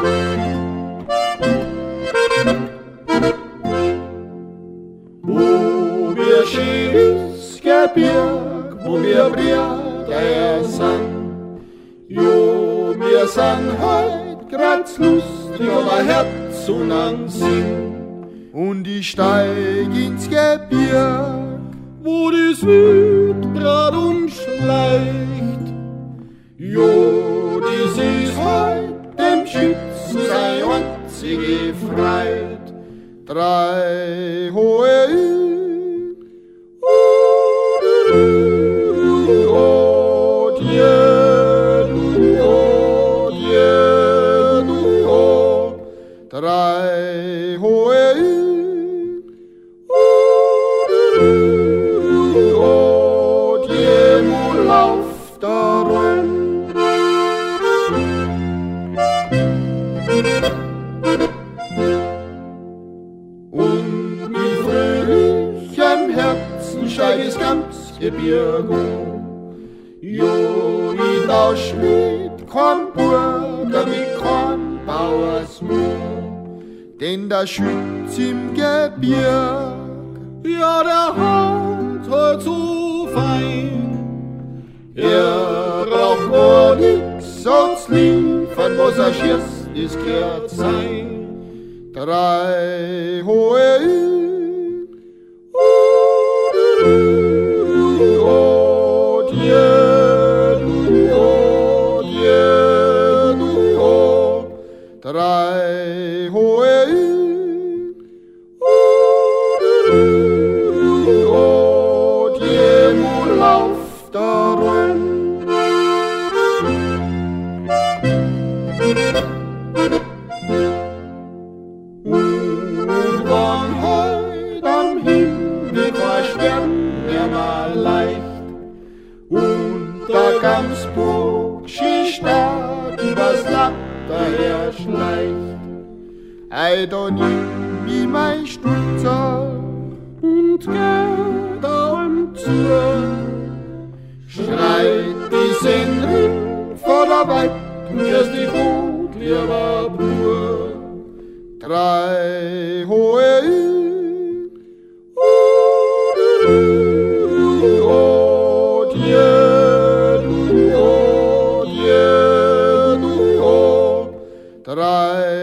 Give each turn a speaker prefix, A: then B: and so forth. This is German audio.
A: Wo wir schieß Gebirg, wo wir Brüder sind, jo, wir sind heut grad lustig, aber Herz und an Sinn. Und ich steig ins Gebirg, wo die Süd grad umschleicht. Jo, dies ist heut dem Schützen sein einzige Freit. Drei hohe Ü, drei hohe Ü, die Lauf darum. Und mit fröhlichem Herzen steig ich ganz Gebirg hoch. Jo, ich tausch mit kein Burger, mit kein Bauersmoor, denn der Schütz im Gebirg, ja, der hat halt so fein. Er braucht gar nix sonst liefern, was er schießt, ist kehrt sein. Drei hohe Ü, drei hohe Ü, die Lauf darum. Und wann heut am Himmel war Stern nimmer leicht und der Gamsburg Ski-Stadt übers Land daher schleicht, ei, da nimm ich mein Stutzer und geh daum zu, schreit die Sennerin vor der Weib, wirst die Brot, lieber Bur. Drei hohe Ü, drei